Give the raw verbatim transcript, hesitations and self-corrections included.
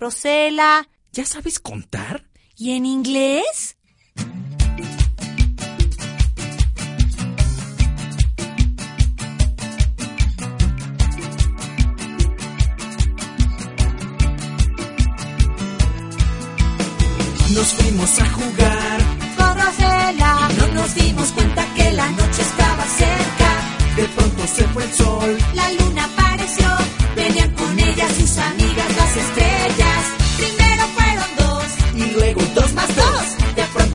Rosela. ¿Ya sabes contar? ¿Y en inglés? Nos fuimos a jugar Con Rosela. No nos dimos cuenta que la noche estaba cerca. De pronto se fue el sol. La luna